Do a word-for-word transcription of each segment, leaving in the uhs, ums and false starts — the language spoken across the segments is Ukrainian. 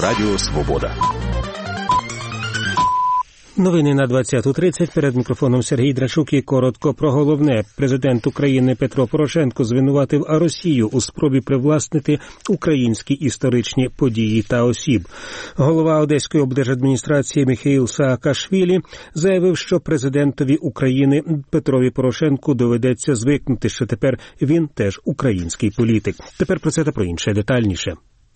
Радіо Свобода. Новини на двадцяту тридцять. Перед мікрофоном Сергій Драчук і коротко про головне. Президент України Петро Порошенко звинуватив Росію у спробі привласнити українські історичні події та осіб. Голова Одеської облдержадміністрації Михаїл Саакашвілі заявив, що президентові України Петрові Порошенку доведеться звикнути, що тепер він теж український політик. Тепер про це та про інше детальніше.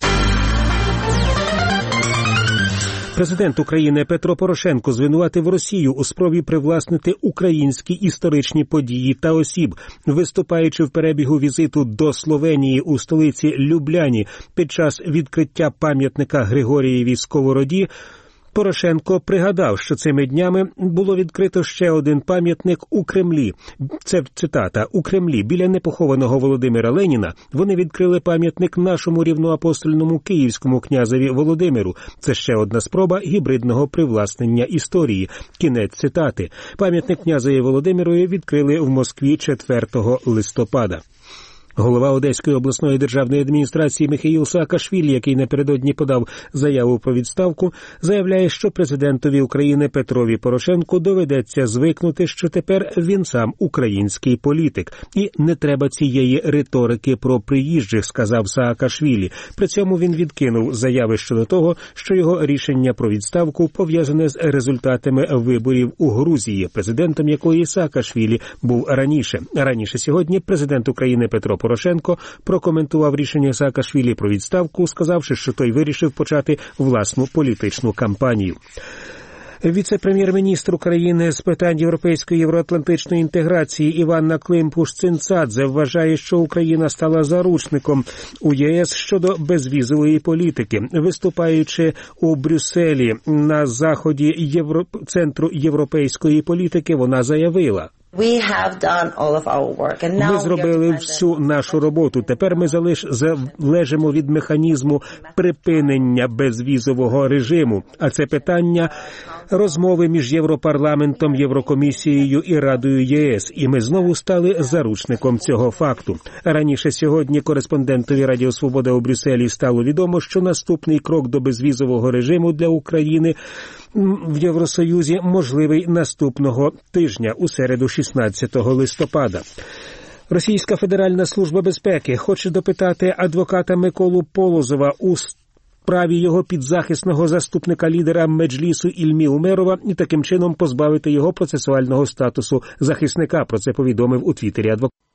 Президент України Петро Порошенко звинуватив Росію у спробі привласнити українські історичні події та осіб. Виступаючи в перебігу візиту до Словенії у столиці Любляні під час відкриття пам'ятника Григорієві Сковороді, Порошенко пригадав, що цими днями було відкрито ще один пам'ятник у Кремлі. Це цитата. «У Кремлі біля непохованого Володимира Леніна вони відкрили пам'ятник нашому рівноапостольному київському князеві Володимиру. Це ще одна спроба гібридного привласнення історії». Кінець цитати. Пам'ятник князеві Володимирові відкрили в Москві четвертого листопада. Голова Одеської обласної державної адміністрації Михаїл Саакашвілі, який напередодні подав заяву про відставку, заявляє, що президентові України Петрові Порошенку доведеться звикнути, що тепер він сам український політик. І не треба цієї риторики про приїжджих, сказав Саакашвілі. При цьому він відкинув заяви щодо того, що його рішення про відставку пов'язане з результатами виборів у Грузії, президентом якої Саакашвілі був раніше. Раніше сьогодні президент України Петро Порошенко прокоментував рішення Саакашвілі про відставку, сказавши, що той вирішив почати власну політичну кампанію. Віце-прем'єр-міністр України з питань європейської євроатлантичної інтеграції Іванна Климпуш-Цинцадзе вважає, що Україна стала заручником у ЄС щодо безвізової політики. Виступаючи у Брюсселі на заході Євро... Центру європейської політики, вона заявила: Ми зробили всю нашу роботу. Тепер ми залиш залежимо від механізму припинення безвізового режиму. А це питання розмови між Європарламентом, Єврокомісією і Радою ЄС. І ми знову стали заручником цього факту. Раніше сьогодні кореспондентові Радіо Свобода у Брюсселі стало відомо, що наступний крок до безвізового режиму для України в Євросоюзі можливий наступного тижня, у середу шістнадцятого листопада. Російська Федеральна служба безпеки хоче допитати адвоката Миколу Полозова у справі його підзахисного заступника лідера Меджлісу Ільмі Умерова і таким чином позбавити його процесуального статусу захисника. Про це повідомив у Твіттері адвокат.